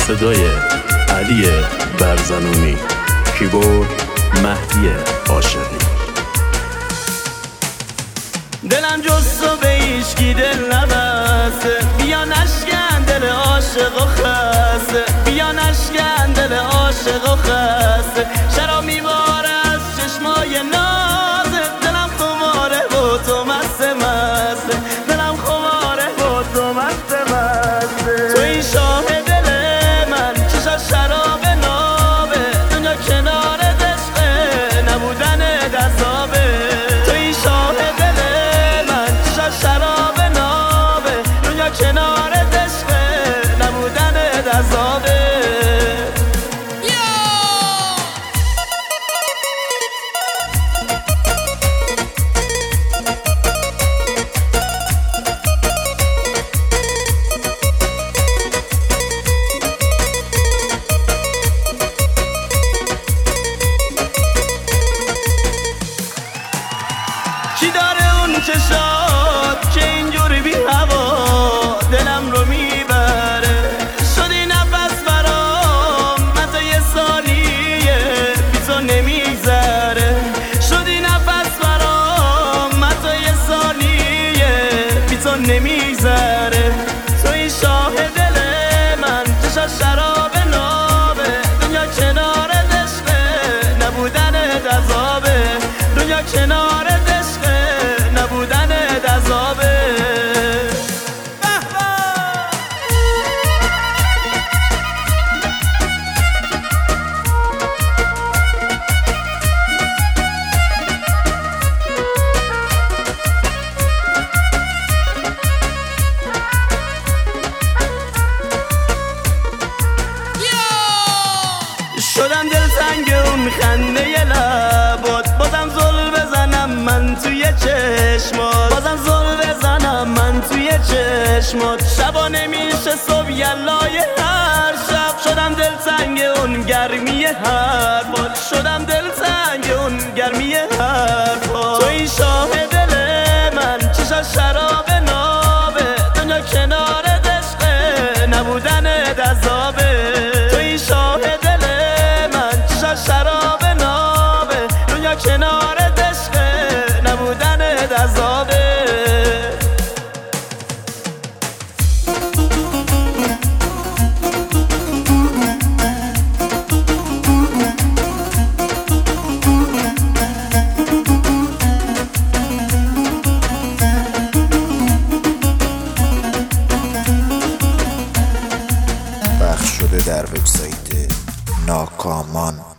صدای علی برزنونی، کیبورد مهدی عاشقی. دلم جز تو به هیچکی دل نبسته، بیا نشکن دل عاشق و خسته، بیا نشکن دل عاشق و خسته. شراب میباره از چشمای نازه، دلم خماره و تو مست مسته، دلم خماره و تو مست مسته. تو این شاه دل من چشا شراب نابه، دنیا کنار عشقه نبودن دذابه. تو این شاه دل من چشا شراب نابه، دنیا کنار عشقه نبودن دذابه. کی داره اون چشات که اینجوری بی هوا دلم رو میبره؟ شدی نفس برام من تا یه ثانیه بی تو نمیگذره. شدی نفس برام من تا یه ثانیه بی تو نمیگذره. تو این شاه دل من چشا شراب نابه، دنیا کنار عشقه نبودن دذابه، دنیا کنار نبودن دذابه. شدم دلتنگ اون خنده لبات، بازم زل بزنم من توی چشمات، بازم زل بزنم من توی چشمات. شبا نمیشه صبح یلای هر شب، شدم دلتنگ اون گرمی حرفات، شدم دلتنگ اون گرمی حرفات. تو این شاه دل من چشا شراب نابه، دنیا کنار عشقه نبودن دذابه. تو این شاه دل من چشا شراب نابه، دنیا کنار عشقه نبودن دذابه. پخش شده در وبسایت ناکامان.